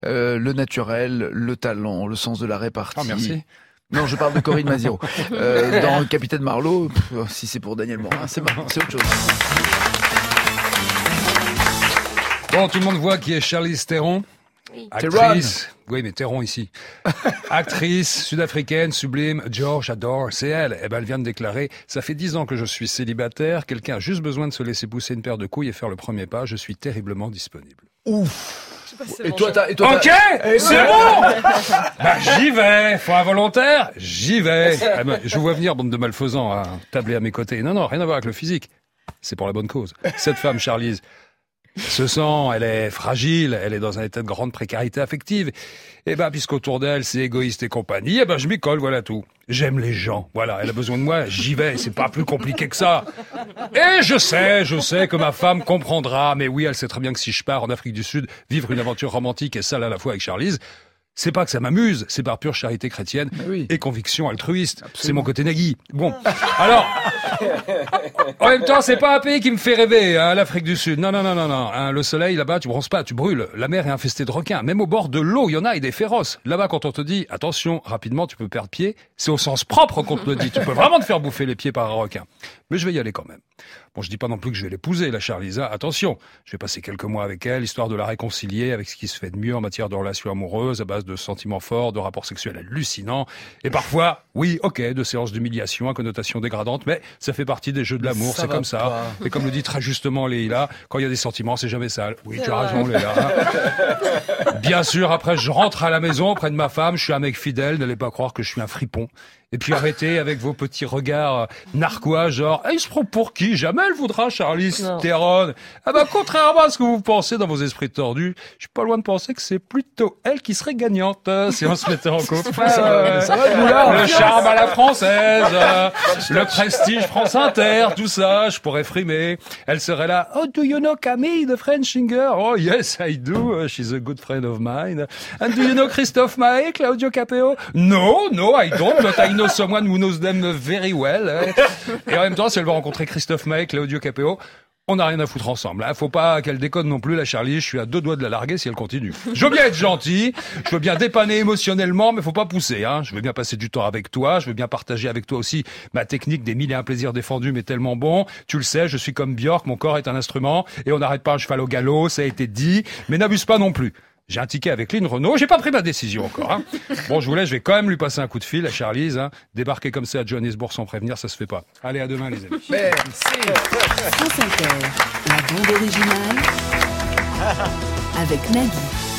le naturel, le talent, le sens de la répartie. Ah, merci. Non, je parle de Corinne Maziero. Dans Capitaine Marlowe, si c'est pour Daniel Morin, c'est marrant, c'est autre chose. Bon, tout le monde voit qui est Charlize Theron. Oui. Actrice. Oui, mais Theron ici. Actrice, sud-africaine, sublime. George, j'adore. C'est elle. Eh ben, elle vient de déclarer, ça fait 10 ans que je suis célibataire. Quelqu'un a juste besoin de se laisser pousser une paire de couilles et faire le premier pas. Je suis terriblement disponible. Ouf. Et toi, Ok, c'est bon. Bah, j'y vais. Faut un volontaire. J'y vais. Ah ben, je vous vois venir, bande de malfaisants, à tabler à mes côtés. Non, rien à voir avec le physique. C'est pour la bonne cause. Cette femme, Charlize, se sent, elle est fragile, elle est dans un état de grande précarité affective. Et ben, puisqu'autour d'elle, c'est égoïste et compagnie, et ben, je m'y colle, voilà tout. J'aime les gens, voilà, elle a besoin de moi, j'y vais, c'est pas plus compliqué que ça. Et je sais que ma femme comprendra, mais oui, elle sait très bien que si je pars en Afrique du Sud, vivre une aventure romantique et sale à la fois avec Charlize, c'est pas que ça m'amuse, c'est par pure charité chrétienne et conviction altruiste. Absolument. C'est mon côté Nagui. Bon, alors, en même temps, c'est pas un pays qui me fait rêver, hein, l'Afrique du Sud. Non. Hein, le soleil, là-bas, tu bronzes pas, tu brûles. La mer est infestée de requins. Même au bord de l'eau, il y en a et des féroces. Là-bas, quand on te dit, attention, rapidement, tu peux perdre pied, c'est au sens propre qu'on te le dit. Tu peux vraiment te faire bouffer les pieds par un requin. Mais je vais y aller quand même. Bon, je dis pas non plus que je vais l'épouser, la Charlize. Attention, je vais passer quelques mois avec elle, histoire de la réconcilier avec ce qui se fait de mieux en matière de relations amoureuses, à base de sentiments forts, de rapports sexuels hallucinants, et parfois, oui, ok, de séances d'humiliation à connotation dégradante, mais ça fait partie des jeux de l'amour, c'est comme ça. Et comme le dit très justement Leïla, quand il y a des sentiments, c'est jamais sale. Oui, tu as raison, Leïla. Bien sûr, après, je rentre à la maison auprès de ma femme, je suis un mec fidèle, n'allez pas croire que je suis un fripon. Et puis arrêtez avec vos petits regards narquois, genre, il se prend pour qui? Jamais elle voudra Charlize Theron. Ah bah, contrairement à ce que vous pensez dans vos esprits tordus, je suis pas loin de penser que c'est plutôt elle qui serait gagnante, si on se mettait en couple. Ça va, le charme à la française, le prestige France Inter, tout ça, je pourrais frimer. Elle serait là, oh, do you know Camille, the French singer? Oh, yes, I do. She's a good friend of mine. And do you know Christophe Maé, Claudio Capeo? No, I don't, but I know someone who knows them very well. Et en même temps, si elle va rencontrer Christophe Maé, Claudio Capeo, on n'a rien à foutre ensemble. Faut pas qu'elle déconne non plus, la Charlize. Je suis à 2 doigts de la larguer si elle continue. Je veux bien être gentil, je veux bien dépanner émotionnellement, mais faut pas pousser. Je veux bien passer du temps avec toi, je veux bien partager avec toi aussi ma technique des 1001 plaisirs défendus, mais tellement bon. Tu le sais, je suis comme Björk, mon corps est un instrument, et on n'arrête pas un cheval au galop, ça a été dit, mais n'abuse pas non plus. J'ai un ticket avec Lynn Renault, j'ai pas pris ma décision encore. Bon, je vous laisse, je vais quand même lui passer un coup de fil à Charlize. Débarquer comme ça à Johannesburg sans prévenir, ça se fait pas. Allez, à demain les amis. Merci. France Inter, la bande originale avec Nagui.